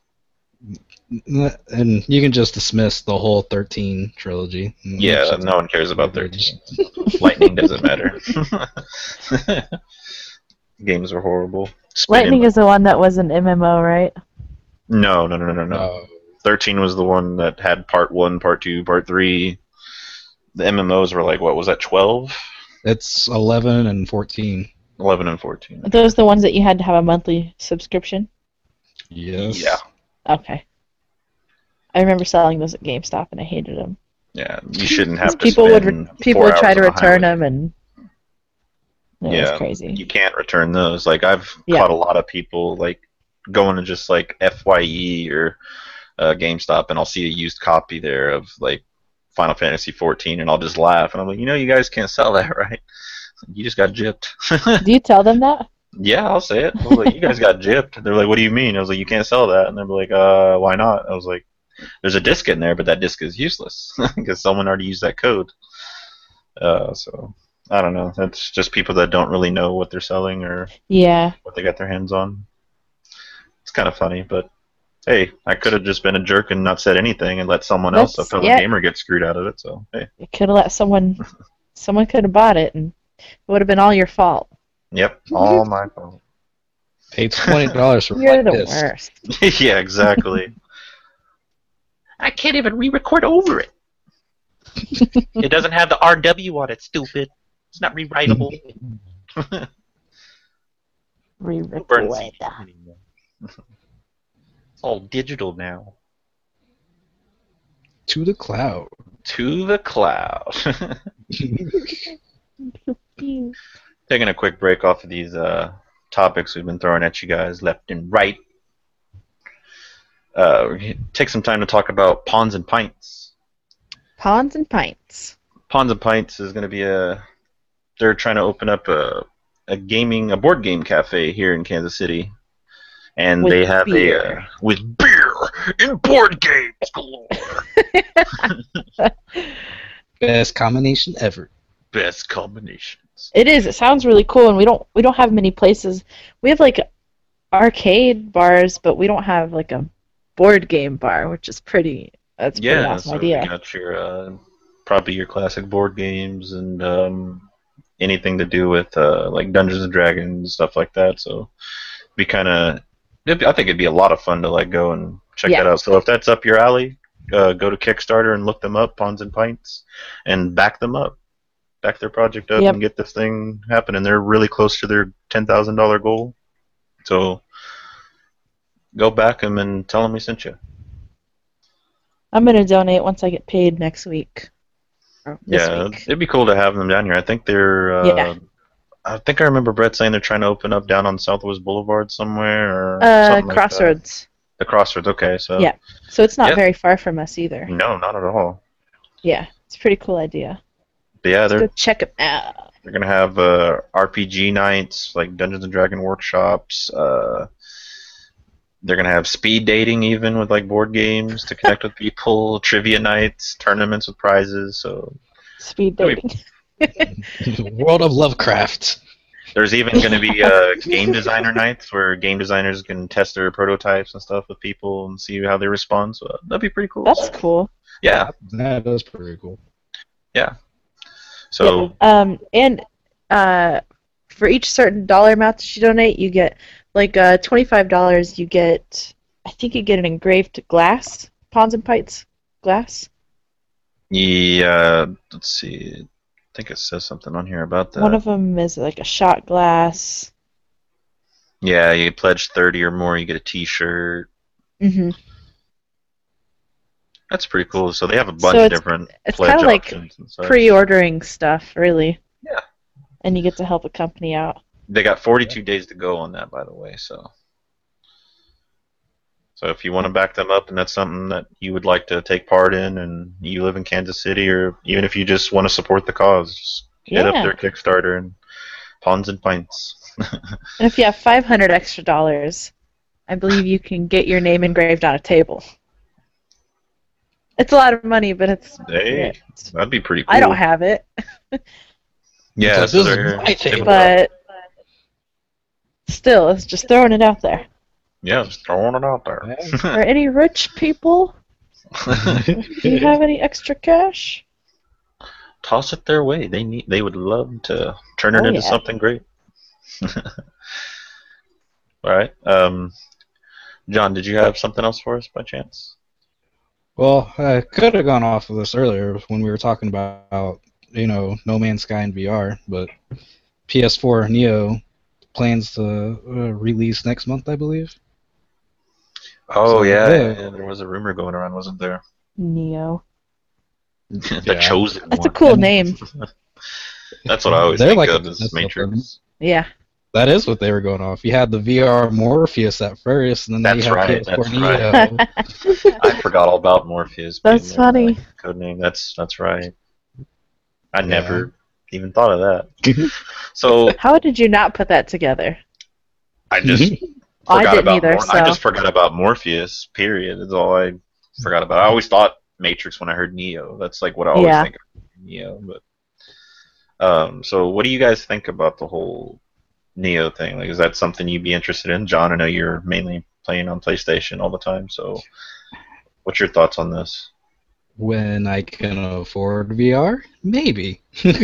and you can just dismiss the whole thirteen trilogy. Yeah, no one cares about thirteen. Lightning doesn't matter. Games are horrible. Lightning is the one that was an M M O, right? No, no, no, no, no, no. Uh, thirteen was the one that had part one, part two, part three. The M M Os were like, what was that, twelve? it's eleven and fourteen. eleven and fourteen. Are those the ones that you had to have a monthly subscription? Yes. Yeah. Okay. I remember selling those at GameStop, and I hated them. Yeah, you shouldn't have to people would spend re- people four would try hours to on a return highway. them, and it Yeah, was crazy. You can't return those. Like, I've Yeah. caught a lot of people, like, going to just, like, F Y E or uh, GameStop, and I'll see a used copy there of, like, Final Fantasy fourteen, and I'll just laugh. And I'm like, you know, you guys can't sell that, right? You just got gypped. Do you tell them that? Yeah, I'll say it. I was like, you guys got gypped. They're like, what do you mean? I was like, you can't sell that. And they're like, uh, why not? I was like, there's a disc in there, but that disc is useless because someone already used that code. Uh, so, I don't know. That's just people that don't really know what they're selling or Yeah. what they got their hands on. It's kind of funny, but hey, I could have just been a jerk and not said anything and let someone else, a That's- fellow yeah. gamer, get screwed out of it. So, hey. You could have let someone. Someone could have bought it, and it would have been all your fault. Yep, all my fault. Paid twenty dollars for You're my the disc. worst. Yeah, exactly. I can't even re-record over it. It doesn't have the R W on it, stupid. It's not rewritable. Re-record. It's all digital now. To the cloud. To the cloud. Taking a quick break off of these uh, topics we've been throwing at you guys left and right. Uh, take some time to talk about Pawns and Pints. Pawns and Pints. Pawns and Pints is going to be a. They're trying to open up a a gaming a board game cafe here in Kansas City, and With they have beer. a uh, with beer and board games galore. Best combination ever. Best combinations. It is. It sounds really cool, and we don't we don't have many places. We have like arcade bars, but we don't have like a board game bar, which is pretty. That's a pretty Yeah, awesome so idea. you got your uh, probably your classic board games and um, anything to do with uh, like Dungeons and Dragons and stuff like that. So be kind of. I think it'd be a lot of fun to like go and check Yeah. that out. So if that's up your alley, uh, go to Kickstarter and look them up, Pawns and Pints, and back them up, back their project up, Yep. and get this thing happening. They're really close to their ten thousand dollar goal. So go back them and tell them we sent you. I'm gonna donate once I get paid next week. Or this Yeah, week. it'd be cool to have them down here. I think they're. Uh, Yeah. I think I remember Brett saying they're trying to open up down on Southwest Boulevard somewhere, or Uh, something like that. Crossroads. The Crossroads. Okay, so Yeah. So it's not Yep. very far from us either. no, not at all. Yeah, it's a pretty cool idea. But yeah, Let's they're go check it out. they're gonna have uh, R P G nights, like Dungeons and Dragon workshops. Uh, they're gonna have speed dating, even with like board games to connect with people. Trivia nights, tournaments with prizes. So Speed That'd dating. World of Lovecraft. there's even going to be uh, game designer nights where game designers can test their prototypes and stuff with people and see how they respond. So that'd be pretty cool. That's cool. Yeah. That is pretty cool. So Yeah. Um, and uh, for each certain dollar amount that you donate, you get like uh, twenty-five dollars. You get, I think you get an engraved glass, Pawns and Pints glass. yeah, let's see. I think it says something on here about that. One of them is like a shot glass. yeah, you pledge thirty or more, you get a T-shirt. Mm-hmm. That's pretty cool. So they have a bunch So of it's- different it's pledge kinda like options and such. Pre-ordering stuff, really. Yeah. And you get to help a company out. They got forty-two days to go on that, by the way. So, so if you want to back them up, and that's something that you would like to take part in, and you live in Kansas City, or even if you just want to support the cause, just hit Yeah. up their Kickstarter and Pawns and Pints. And if you have five hundred extra dollars, I believe you can get your name engraved on a table. It's a lot of money, but it's. Hey, it's- that'd be pretty cool. I don't have it, Yeah, This so is they're- my table. but still, it's just throwing it out there. yeah, just throwing it out there. For any rich people, do you have any extra cash? Toss it their way. They need. They would love to turn it Oh, into yeah. something great. All right. Um, John, did you have something else for us by chance? Well, I could have gone off of this earlier when we were talking about, you know, No Man's Sky and V R, but P S four Neo plans to uh, release next month, I believe. Oh So, yeah, yeah. yeah, there was a rumor going around, wasn't there? Neo. the Yeah. chosen That's a one. cool name. That's what I always They're think like of a as business Matrix. Yeah. That is what they were going off. You had the V R Morpheus at first, and then now That's you have right, P S four that's Neo. right. I forgot all about Morpheus. being That's their, funny. uh, code name. That's that's right. I Yeah. never even thought of that. So How did you not put that together? I just I forgot didn't about either, Mor- so. I just forgot about Morpheus. Period. That's all I forgot about. I always thought Matrix when I heard Neo. That's like what I always Yeah. think of Neo. But um, so what do you guys think about the whole Neo thing? Like, is that something you'd be interested in, John? I know you're mainly playing on PlayStation all the time. So, what's your thoughts on this? When I can afford V R, maybe.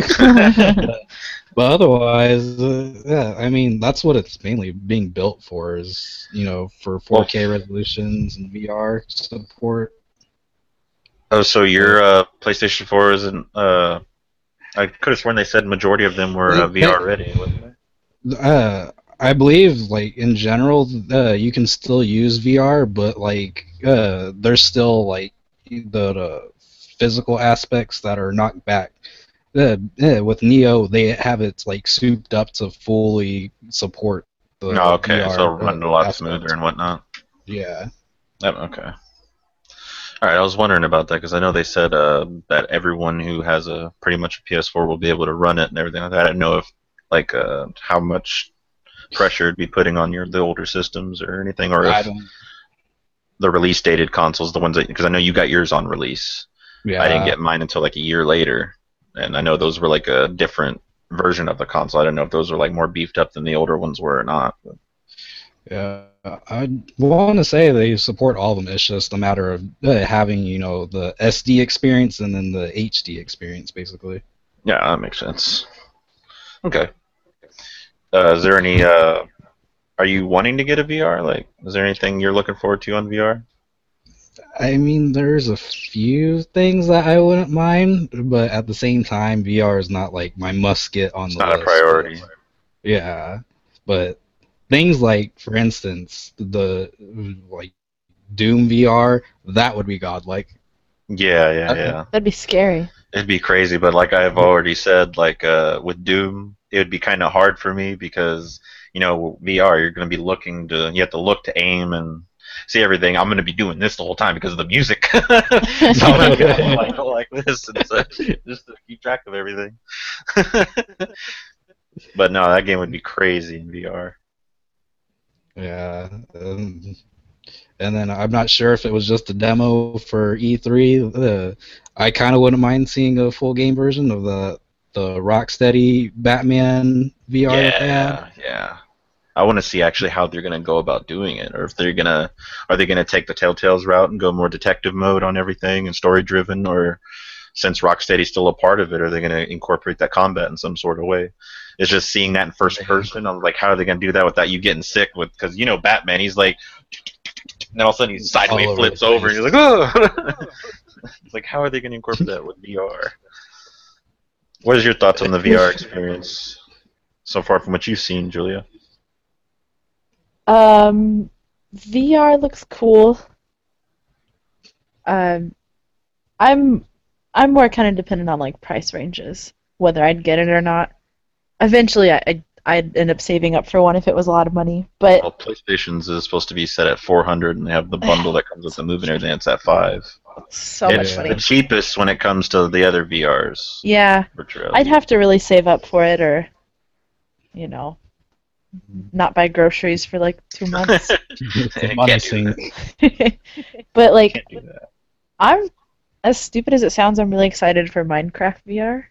But otherwise, uh, yeah, I mean, that's what it's mainly being built for is, you know, for four K resolutions and V R support. Oh, so your uh, PlayStation four isn't. Uh, I could have sworn they said majority of them were uh, They- V R ready, wasn't they? Uh, I believe, like, in general, uh, you can still use V R, but, like, uh, there's still, like, the, the physical aspects that are knocked back. Uh, yeah, with Neo, they have it, like, souped up to fully support the No, okay, V R. so running a lot aspect. smoother and whatnot. Yeah. Yep, okay. All right, I was wondering about that because I know they said uh, that everyone who has a pretty much a P S four will be able to run it and everything like that. I didn't know if like uh, how much pressure it'd be putting on your the older systems or anything, or I if don't. the release dated consoles, the ones that because I know you got yours on release. Yeah. I didn't get mine until like a year later, and I know those were like a different version of the console. I don't know if those were like more beefed up than the older ones were or not. But. Yeah, I want to say they support all of them. It's just a matter of uh, having, you know, the S D experience and then the H D experience, basically. Yeah, that makes sense. Okay. Uh, is there any? Uh, are you wanting to get a V R? Like, is there anything you're looking forward to on V R? I mean, there's a few things that I wouldn't mind, but at the same time, V R is not like my must get on It's the not list. a priority. Yeah, but things like, for instance, the like Doom V R, that would be godlike. Yeah, yeah, Okay. yeah. That'd be scary. It'd be crazy, but like I've already said, like uh, with Doom, it would be kind of hard for me because you know V R, you're going to be looking to, you have to look to aim and see everything. I'm going to be doing this the whole time because of the music, so I'm going to be like go like this and so, just to keep track of everything. But no, that game would be crazy in V R. Yeah. Um, and then I'm not sure if it was just a demo for E three. Uh, I kind of wouldn't mind seeing a full game version of the the Rocksteady Batman V R. that they had. Yeah, yeah. I want to see actually how they're going to go about doing it, or if they're gonna are they going to take the Telltale's route and go more detective mode on everything and story driven, or since Rocksteady's still a part of it, are they going to incorporate that combat in some sort of way? It's just seeing that in first person. I'm like, how are they going to do that without you getting sick? With because you know Batman, he's like, and then all of a sudden he sideways All over flips the over, and place. he's like, oh. It's like, how are they going to incorporate that with V R? What is your thoughts on the V R experience so far from what you've seen, Julia? Um, V R looks cool. Um, I'm I'm more kind of dependent on like price ranges, whether I'd get it or not. Eventually, I I'd, I'd end up saving up for one if it was a lot of money. But Well, PlayStation's is supposed to be set at four hundred, and they have the bundle that comes with the move and everything. It's at five. so it's much Yeah. money. the cheapest when it comes to the other V Rs. Yeah, Virtual reality. I'd have to really save up for it, or you know, not buy groceries for like two months. It's a Can't money do sink. But like, Can't do that. I'm as stupid as it sounds. I'm really excited for Minecraft V R.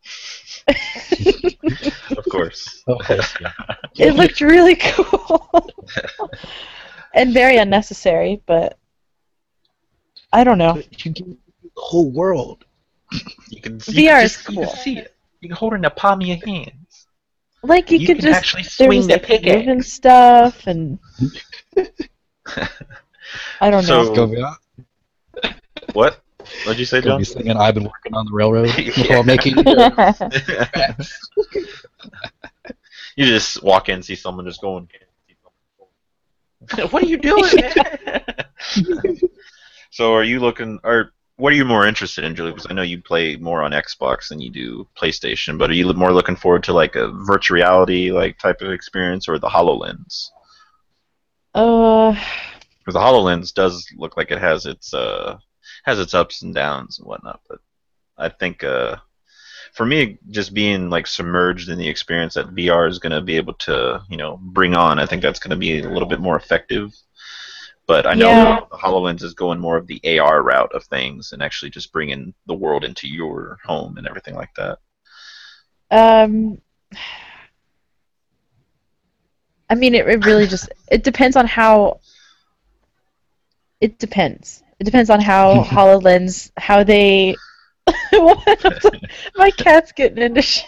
Of course. Oh, yeah. It looked really cool and very unnecessary, but I don't know. You get the whole world. You can, you V R can is just you can cool. see it. You can hold it in the palm of your hands. Like you, You could can just actually there swing was the like moving pickaxe. stuff and I don't know. So- Go be, What? What'd you say, go John? be singing "I've been working on the railroad" Yeah. while making. You just walk in, see someone just going. What are you doing? So, are you looking, or what are you more interested in, Julie? Because I know you play more on Xbox than you do PlayStation, but are you more looking forward to like a virtual reality like type of experience, or the HoloLens? uh, Because the HoloLens does look like it has its uh has its ups and downs and whatnot, but I think uh for me, just being like submerged in the experience that V R is going to be able to, you know, bring on, I think that's going to be a little bit more effective. But I know Yeah. the HoloLens is going more of the A R route of things and actually just bringing the world into your home and everything like that. um, I mean, it, it really just it depends on how. It depends. It depends on how HoloLens, how they. My cat's getting into shit.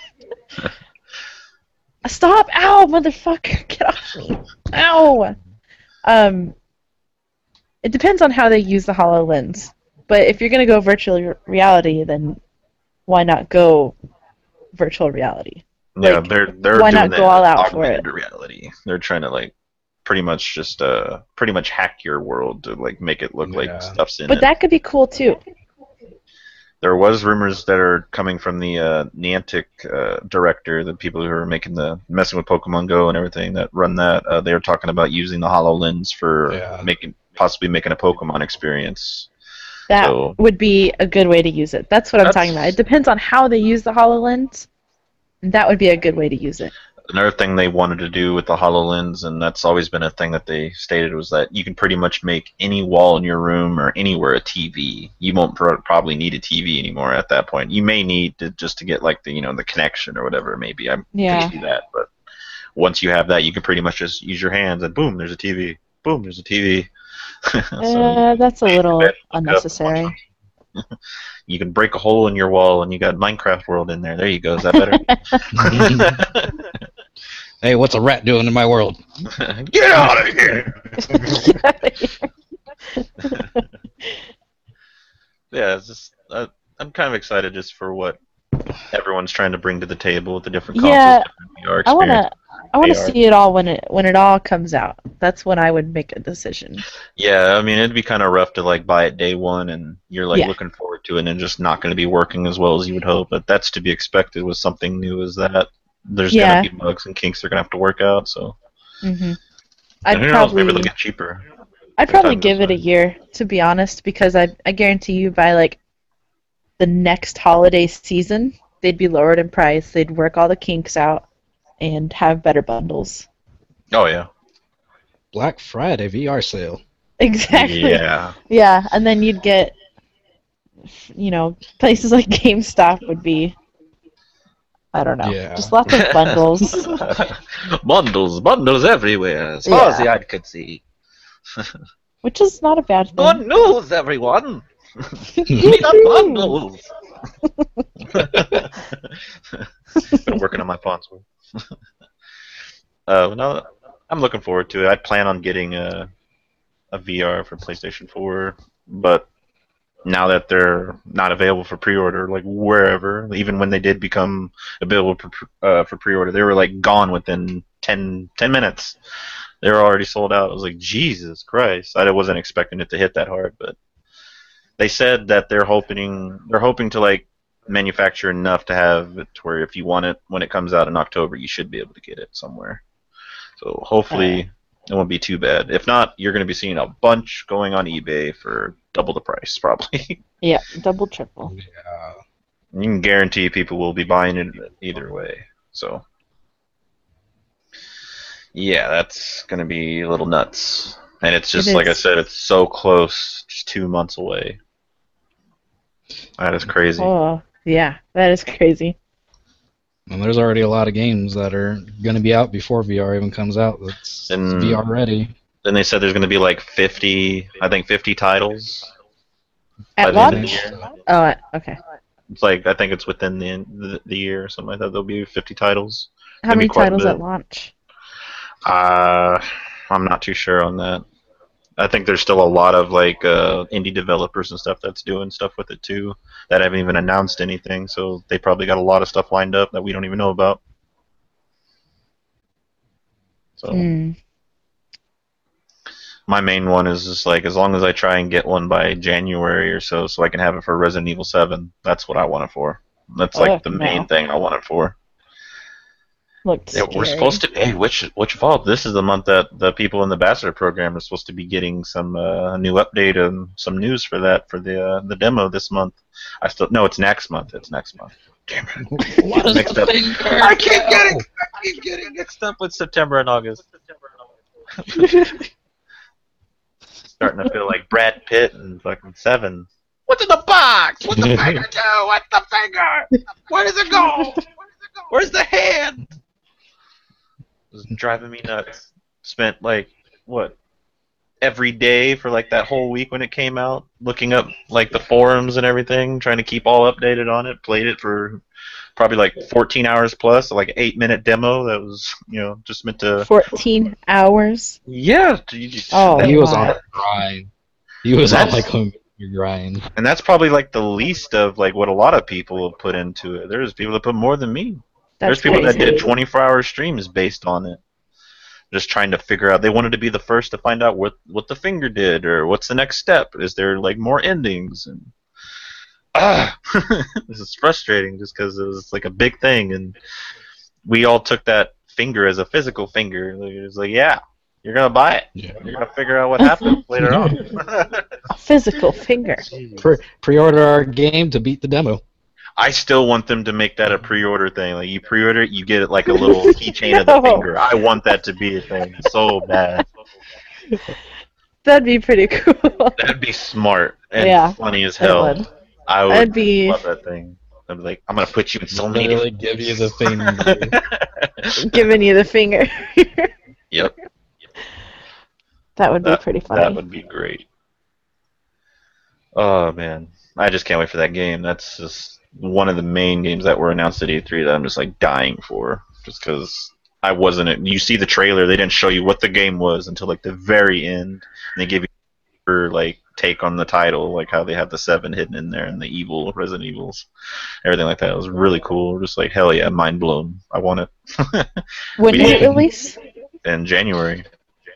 Stop! Ow, motherfucker! Get off me! Ow! Um, it depends on how they use the HoloLens. But if you're gonna go virtual re- reality, then why not go virtual reality? Yeah, Like, they're they're why doing not go the all out for augmented reality. They're trying to like pretty much just uh pretty much hack your world to like make it look Yeah. like stuff's in But it. that could be cool too. There was rumors that are coming from the uh, Niantic uh, director, the people who are making the messing with Pokemon Go and everything that run that. Uh, they're talking about using the HoloLens for Yeah. making possibly making a Pokemon experience. That So- would be a good way to use it. That's what I'm That's- talking about. It depends on how they use the HoloLens. And that would be a good way to use it. Another thing they wanted to do with the HoloLens, and that's always been a thing that they stated, was that you can pretty much make any wall in your room or anywhere a T V. You won't pro- probably need a T V anymore at that point. You may need to just to get like the you know the connection or whatever it may be. I Yeah. could see that, but once you have that, you can pretty much just use your hands and boom, there's a T V. Boom, there's a T V. So Uh, that's a little bet, look up unnecessary. you can break a hole in your wall and you got Minecraft World in there. There you go. Is that better? Hey, what's a rat doing in my world? Get out of here! Yeah, it's just uh, I'm kind of excited just for what everyone's trying to bring to the table with the different consoles, Yeah, different V R I wanna, experience. I wanna V R. see it all when it when it all comes out. That's when I would make a decision. Yeah, I mean it'd be kind of rough to like buy it day one and you're like Yeah. looking forward to it and then just not going to be working as well as you would hope. But that's to be expected with something new as that. There's Yeah. gonna be bugs and kinks they're gonna have to work out. So hmm and I'd who knows, probably, maybe they'll get cheaper. I'd as probably time give goes it a by. year, to be honest, because I, I guarantee you by like the next holiday season, they'd be lowered in price. They'd work all the kinks out and have better bundles. Oh yeah. Black Friday V R sale. Exactly. Yeah. Yeah, and then you'd get, you know, places like GameStop would be, I don't know, Yeah. just lots of bundles. bundles, bundles everywhere, as far as Yeah. the eye could see. Which is not a bad thing. Good news, everyone! We got bundles! Been working on my pawns. uh, no, I'm looking forward to it. I plan on getting a, a V R for PlayStation four, but now that they're not available for pre-order, like wherever, even when they did become available for, uh, for pre-order, they were like gone within ten, ten minutes. They were already sold out. I was like, Jesus Christ! I wasn't expecting it to hit that hard, but they said that they're hoping they're hoping to like manufacture enough to have it to where if you want it when it comes out in October, you should be able to get it somewhere. So hopefully it won't be too bad. If not, you're going to be seeing a bunch going on eBay for double the price, probably. Yeah, double, triple. Yeah. You can guarantee people will be buying it either way. So, yeah, that's going to be a little nuts. And it's just, It like I is. said, it's so close, just two months away. That is crazy. Oh, yeah, that is crazy. And there's already a lot of games that are going to be out before V R even comes out. That's And- V R ready. Then they said there's going to be like fifty, I think fifty titles. by At the end of the launch? year. Oh, at- okay. It's like, I think it's within the, the, the year or something like that. There'll be fifty titles. How Gonna be many quite a titles bit. at launch? Uh, I'm not too sure on that. I think there's still a lot of like uh, indie developers and stuff that's doing stuff with it too that haven't even announced anything. So they probably got a lot of stuff lined up that we don't even know about. So Hmm. my main one is just like as long as I try and get one by January or so, so I can have it for Resident Evil seven. That's what I want it for. That's like Oh, the no. main thing I want it for. Looked Yeah, scary. we're supposed to. Hey, which which fall? This is the month that the people in the ambassador program are supposed to be getting some uh, new update and some news for that for the uh, the demo this month. I still no, it's next month. It's next month. Damn it! What is Mixed the up. finger? I keep getting I keep getting mixed up with September and August. Starting to feel like Brad Pitt and fucking Seven. What's in the box? What's the finger do? What's the finger? Where does it go? Where's the hand? It was driving me nuts. Spent like what every day for like that whole week when it came out, looking up like the forums and everything, trying to keep all updated on it. Played it for probably like fourteen hours plus, like an eight minute demo that was you know just meant to. Fourteen hours. Yeah. You just- Oh, that- He was wow. on a grind. He was on That's- like hungry grind. and that's probably like the least of like what a lot of people have put into it. There's people that put more than me. That's There's people crazy. that did twenty-four hour streams based on it. Just trying to figure out. They wanted to be the first to find out what, what the finger did or what's the next step. Is there like more endings? And ah, this is frustrating just because it was like a big thing, and we all took that finger as a physical finger. Like, it was like, yeah, you're gonna buy it. Yeah. You're gonna figure out what happens later on. A physical finger. Pre- pre-order our game to beat the demo. I still want them to make that a pre-order thing. Like you pre-order it, you get it like a little keychain of the No. finger. I want that to be a thing so bad. That'd be pretty cool. That'd be smart and Yeah, funny as It hell. would. I would That'd be love that thing. I'd be like, I'm gonna put you in so many. Literally give you the finger. giving you the finger. Yep, That would be That- pretty funny. that would be great. Oh man, I just can't wait for that game. That's just one of the main games that were announced at E three that I'm just like dying for, just because I wasn't. You see the trailer, they didn't show you what the game was until like the very end, and they give you your like take on the title, like how they have the seven hidden in there and the evil Resident Evils, everything like that. It was really cool. Just like hell yeah, mind blown. I want it. When we did it did. release? In January.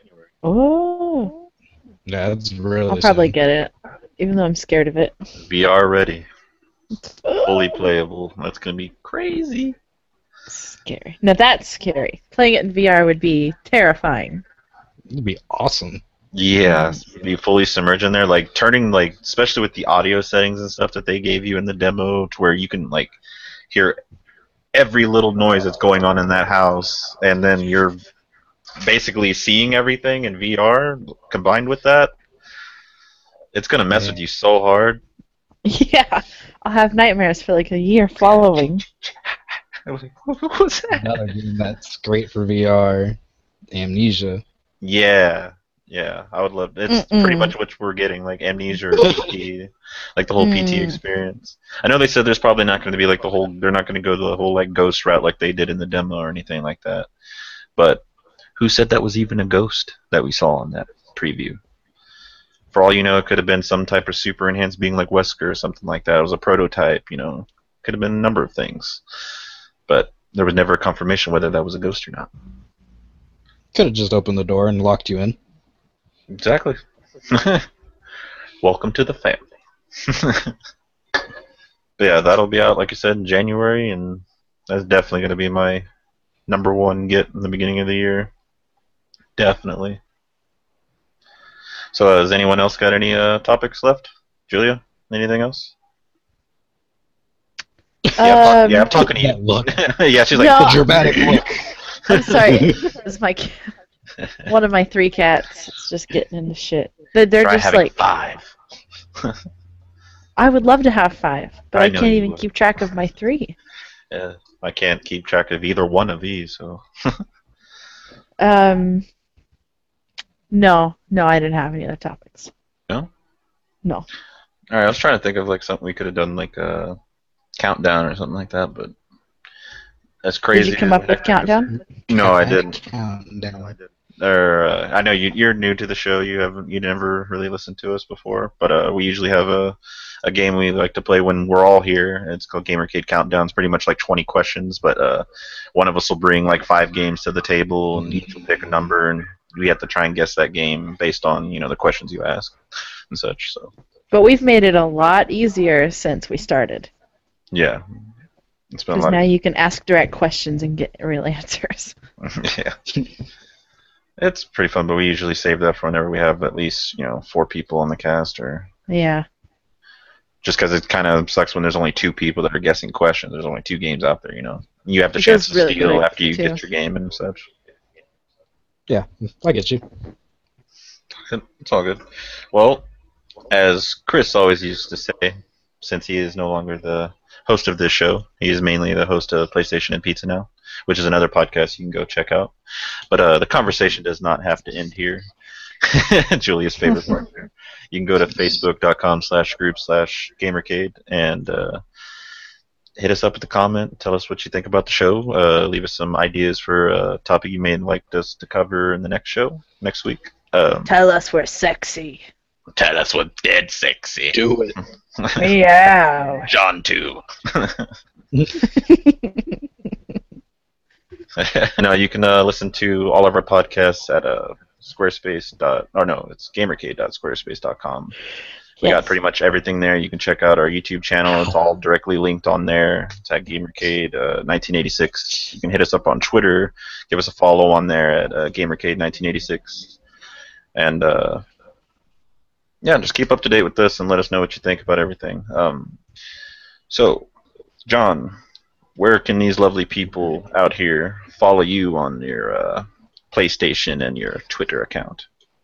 Oh, Yeah, that's really. I'll probably soon. get it, even though I'm scared of it. V R ready, fully playable. That's gonna be crazy. Scary. Now that's scary. Playing it in V R would be terrifying. It'd be awesome. Yeah, be fully submerged in there, like turning like, especially with the audio settings and stuff that they gave you in the demo, to where you can like hear every little noise that's going on in that house, and then you're basically seeing everything in V R combined with that. It's gonna mess Yeah. with you so hard. Yeah, I'll have nightmares for like a year following. I was like, what was that? Another game that's great for V R, Amnesia. Yeah, yeah, I would love. It's Mm-mm. pretty much what we're getting, like Amnesia or P T, like the whole P T Mm. experience. I know they said there's probably not going to be like the whole. They're not going to go the whole like ghost route like they did in the demo or anything like that. But who said that was even a ghost that we saw in that preview? For all you know, it could have been some type of super enhanced being like Wesker or something like that. It was a prototype, you know. Could have been a number of things, but there was never a confirmation whether that was a ghost or not. Could have just opened the door and locked you in. Exactly. Welcome to the family. But yeah, that'll be out, like I said, in January, and that's definitely going to be my number one get in the beginning of the year. Definitely. So, uh, has anyone else got any uh, topics left? Julia, anything else? Yeah, I'm, ta- Um, yeah, I'm talking to That look. you. Yeah, she's like, No. The dramatic look. I'm sorry. This is my ca- one of my three cats. It's just getting into shit. They're, they're try just having like five. I would love to have five, but I I, know can't you even would. keep track of my three. Yeah, I can't keep track of either one of these, so. Um, no, no, I didn't have any other topics. No? No. All right, I was trying to think of like something we could have done, like a countdown or something like that, but as crazy. Did you come as up with countdown? No, I didn't. Countdown. Or uh, I know you, you're new to the show. You haven't, you never really listened to us before. But uh, we usually have a, a game we like to play when we're all here. It's called Gamercade Countdown. It's pretty much like twenty questions, but uh, one of us will bring like five games to the table, and each will pick a number, and we have to try and guess that game based on you know the questions you ask and such. So But we've made it a lot easier since we started. yeah, it's been a Because lot. now you can ask direct questions and get real answers. Yeah. It's pretty fun, but we usually save that for whenever we have at least, you know, four people on the cast, or Yeah. just because it kind of sucks when there's only two people that are guessing questions. There's only two games out there, you know. You have the It chance goes to really steal quick, after you too. get your game and such. Yeah, I get you. It's all good. Well, as Chris always used to say, since he is no longer the host of this show, he is mainly the host of PlayStation and Pizza Now, which is another podcast you can go check out. But uh, the conversation does not have to end here. Julia's favorite part there. You can go to facebook.com slash group slash gamercade and uh, hit us up with a comment. Tell us what you think about the show. Uh, leave us some ideas for a topic you may like us to cover in the next show, next week. Um, Tell us we're sexy. tell us what dead sexy. Do it. Yeah. John too. No, you can uh, listen to all of our podcasts at uh, Squarespace. Dot, or no, it's gamercade dot squarespace dot com. We Yes. got pretty much everything there. You can check out our YouTube channel. It's all directly linked on there. It's at Gamercade uh, nineteen eighty-six. You can hit us up on Twitter. Give us a follow on there at uh, Gamercade nineteen eighty-six. And uh, yeah, just keep up to date with this and let us know what you think about everything. Um, so, John, where can these lovely people out here follow you on your uh, PlayStation and your Twitter account?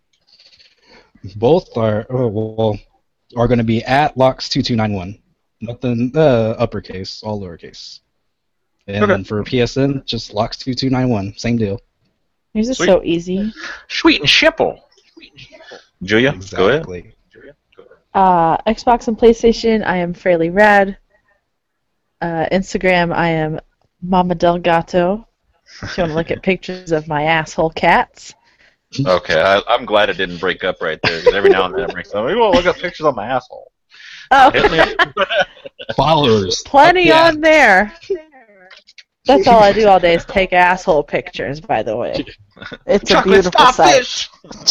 Both are oh, well are going to be at Lox two two nine one. Nothing uh, uppercase, all lowercase. And Okay. then for P S N, just Lox two two nine one. Same deal. Yours is Sweet. so easy. Sweet and Shipple. Julia, go ahead. Exactly. Uh, Xbox and PlayStation, I am fairly rad. Uh, Instagram, I am Mama Del Gato. If you want to look at pictures of my asshole cats. Okay, I, I'm glad it didn't break up right there, because every now and then it breaks up. Oh, look at pictures of my asshole. Hit me Oh, up. Followers. plenty Fuck yeah. on there. That's all I do all day is take asshole pictures, by the way. It's a beautiful sight.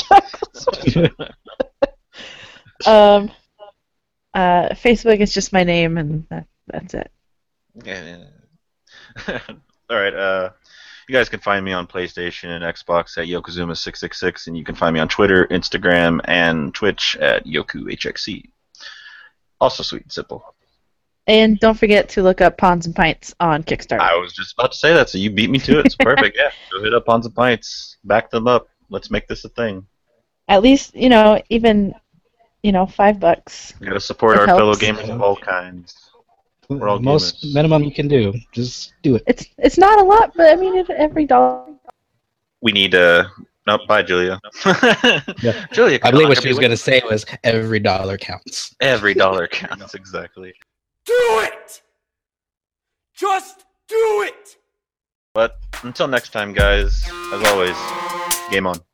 Um, uh, Facebook is just my name, and that, that's it. Yeah. All right. Uh, you guys can find me on PlayStation and Xbox at Yokozuna six six six, and you can find me on Twitter, Instagram, and Twitch at YokuHXC. Also sweet and simple. And don't forget to look up Pawns and Pints on Kickstarter. I was just about to say that, so you beat me to it. It's perfect. Yeah. Go hit up Pawns and Pints. Back them up. Let's make this a thing. At least, you know, even, you know, five bucks. We gotta support It our helps. fellow gamers of all kinds. We're all Most gamers. minimum you can do. Just do it. It's it's not a lot, but I mean, it, every dollar. We need uh no, bye, Julia. Yeah. Julia, I come believe on, what come she was be going to say was every dollar counts. Every dollar counts, exactly. Do it! Just do it! But until next time, guys, as always, game on.